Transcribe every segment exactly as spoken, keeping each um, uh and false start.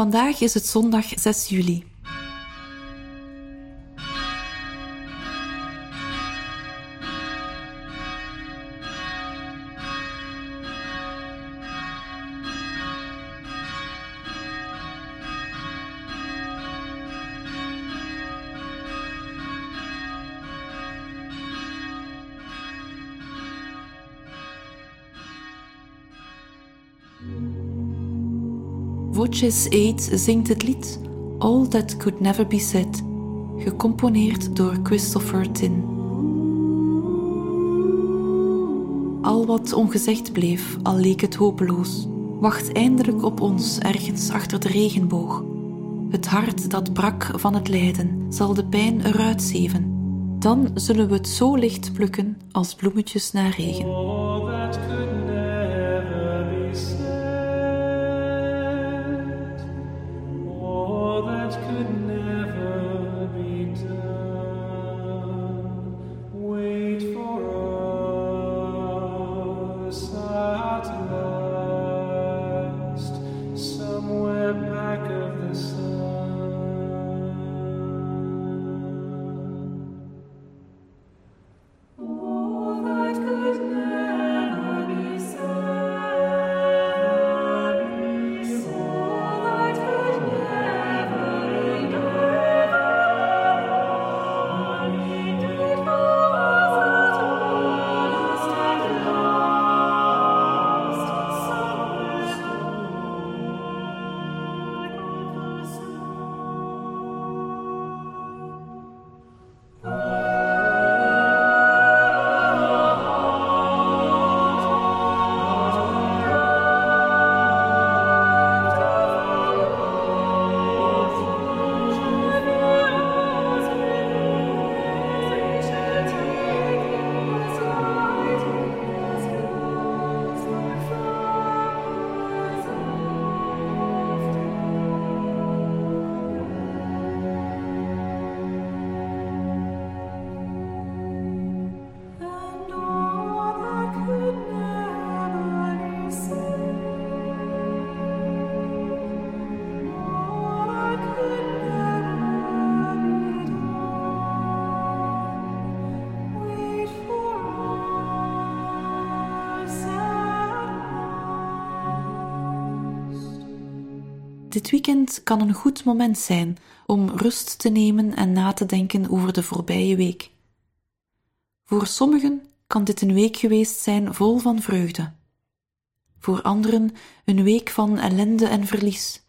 Vandaag is het zondag zes juli. Voces eight zingt het lied All That Could Never Be Said, gecomponeerd door Christopher Tin. Al wat ongezegd bleef, al leek het hopeloos, wacht eindelijk op ons ergens achter de regenboog. Het hart dat brak van het lijden zal de pijn eruit zeven. Dan zullen we het zo licht plukken als bloemetjes na regen. Dit weekend kan een goed moment zijn om rust te nemen en na te denken over de voorbije week. Voor sommigen kan dit een week geweest zijn vol van vreugde. Voor anderen een week van ellende en verlies.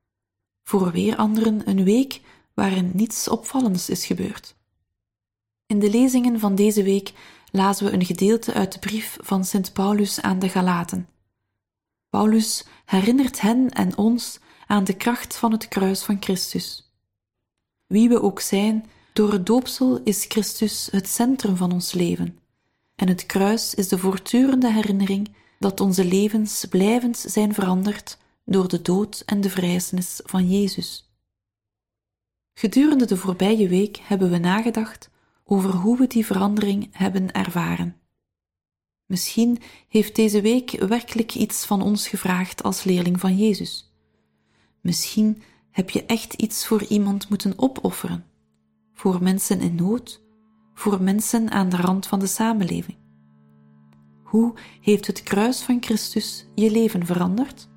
Voor weer anderen een week waarin niets opvallends is gebeurd. In de lezingen van deze week lazen we een gedeelte uit de brief van Sint Paulus aan de Galaten. Paulus herinnert hen en ons aan de kracht van het kruis van Christus. Wie we ook zijn, door het doopsel is Christus het centrum van ons leven. En het kruis is de voortdurende herinnering dat onze levens blijvend zijn veranderd door de dood en de verrijzenis van Jezus. Gedurende de voorbije week hebben we nagedacht over hoe we die verandering hebben ervaren. Misschien heeft deze week werkelijk iets van ons gevraagd als leerling van Jezus. Misschien heb je echt iets voor iemand moeten opofferen. Voor mensen in nood, voor mensen aan de rand van de samenleving. Hoe heeft het kruis van Christus je leven veranderd?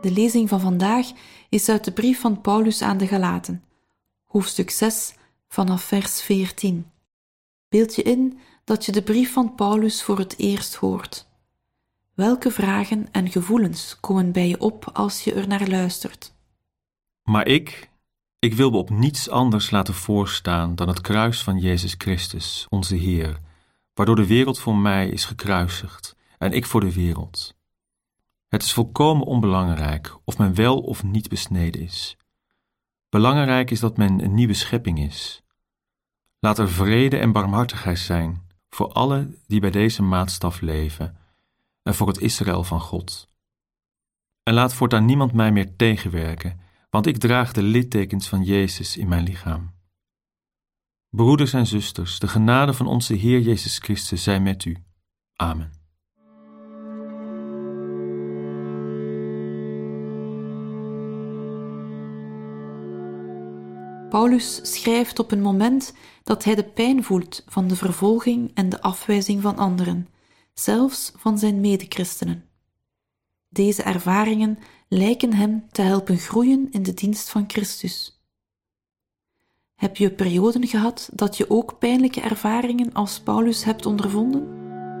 De lezing van vandaag is uit de brief van Paulus aan de Galaten, hoofdstuk zes, vanaf vers veertien. Beeld je in dat je de brief van Paulus voor het eerst hoort. Welke vragen en gevoelens komen bij je op als je er naar luistert? Maar ik, ik wil me op niets anders laten voorstaan dan het kruis van Jezus Christus, onze Heer, waardoor de wereld voor mij is gekruisigd en ik voor de wereld. Het is volkomen onbelangrijk of men wel of niet besneden is. Belangrijk is dat men een nieuwe schepping is. Laat er vrede en barmhartigheid zijn voor allen die bij deze maatstaf leven en voor het Israël van God. En laat voortaan niemand mij meer tegenwerken, want ik draag de littekens van Jezus in mijn lichaam. Broeders en zusters, de genade van onze Heer Jezus Christus zij met u. Amen. Paulus schrijft op een moment dat hij de pijn voelt van de vervolging en de afwijzing van anderen, zelfs van zijn medechristenen. Deze ervaringen lijken hem te helpen groeien in de dienst van Christus. Heb je perioden gehad dat je ook pijnlijke ervaringen als Paulus hebt ondervonden?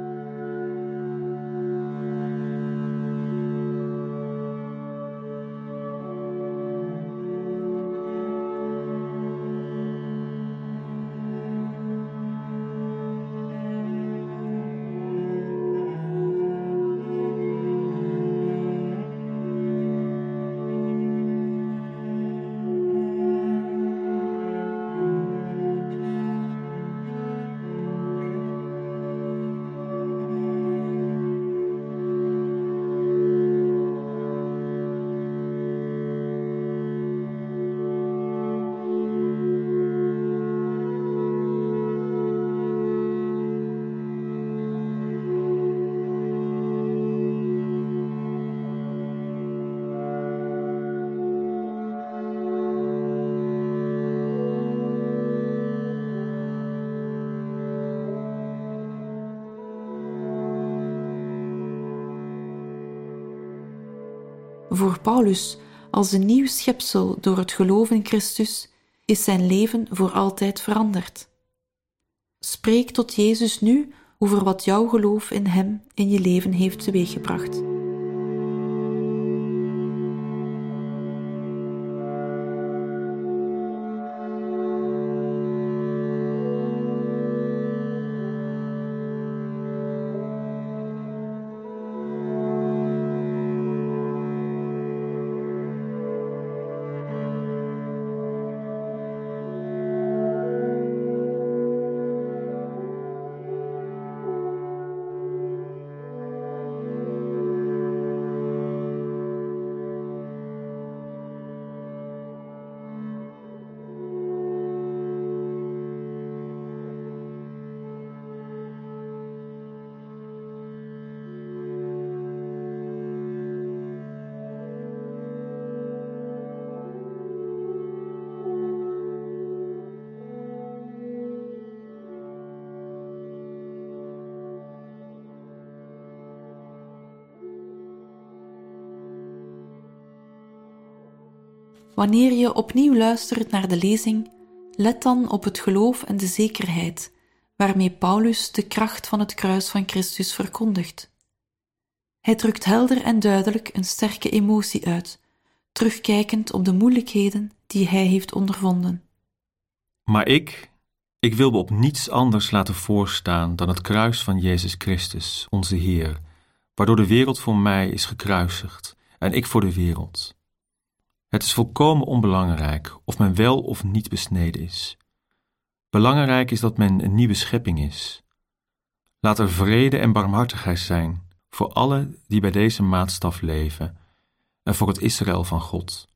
Voor Paulus, als een nieuw schepsel door het geloof in Christus, is zijn leven voor altijd veranderd. Spreek tot Jezus nu over wat jouw geloof in Hem in je leven heeft teweeggebracht. Wanneer je opnieuw luistert naar de lezing, let dan op het geloof en de zekerheid waarmee Paulus de kracht van het kruis van Christus verkondigt. Hij drukt helder en duidelijk een sterke emotie uit, terugkijkend op de moeilijkheden die hij heeft ondervonden. Maar ik, ik wil me op niets anders laten voorstaan dan het kruis van Jezus Christus, onze Heer, waardoor de wereld voor mij is gekruisigd en ik voor de wereld. Het is volkomen onbelangrijk of men wel of niet besneden is. Belangrijk is dat men een nieuwe schepping is. Laat er vrede en barmhartigheid zijn voor allen die bij deze maatstaf leven en voor het Israël van God.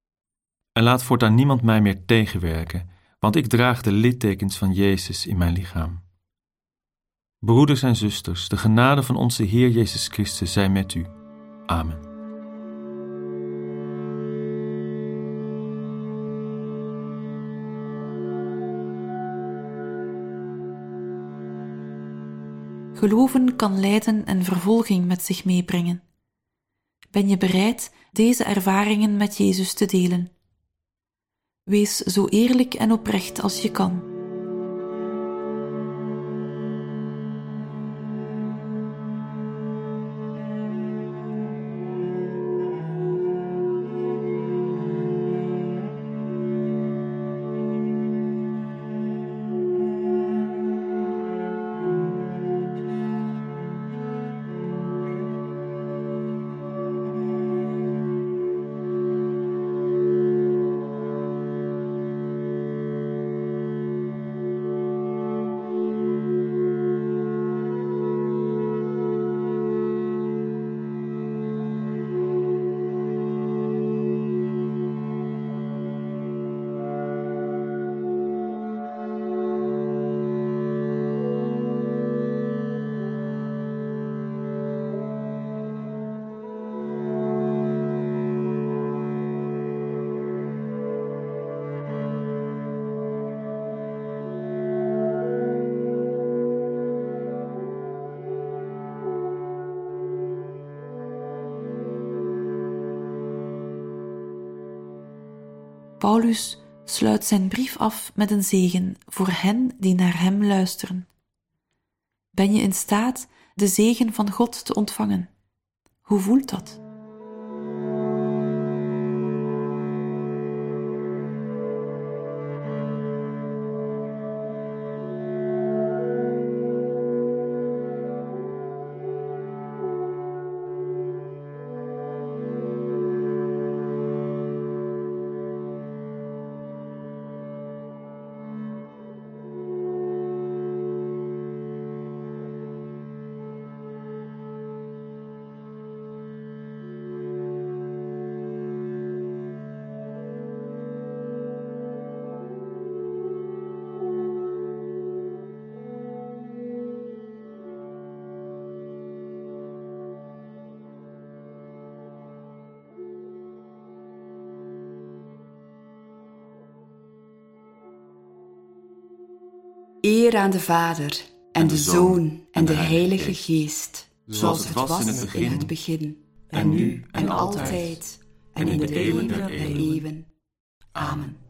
En laat voortaan niemand mij meer tegenwerken, want ik draag de littekens van Jezus in mijn lichaam. Broeders en zusters, de genade van onze Heer Jezus Christus zij met u. Amen. Geloven kan lijden en vervolging met zich meebrengen. Ben je bereid deze ervaringen met Jezus te delen? Wees zo eerlijk en oprecht als je kan. Paulus sluit zijn brief af met een zegen voor hen die naar hem luisteren. Ben je in staat de zegen van God te ontvangen? Hoe voelt dat? Eer aan de Vader, en de Zoon, en de Heilige Geest, zoals het was in het begin, in het begin en nu, en altijd, en in de eeuwen der eeuwen. Amen.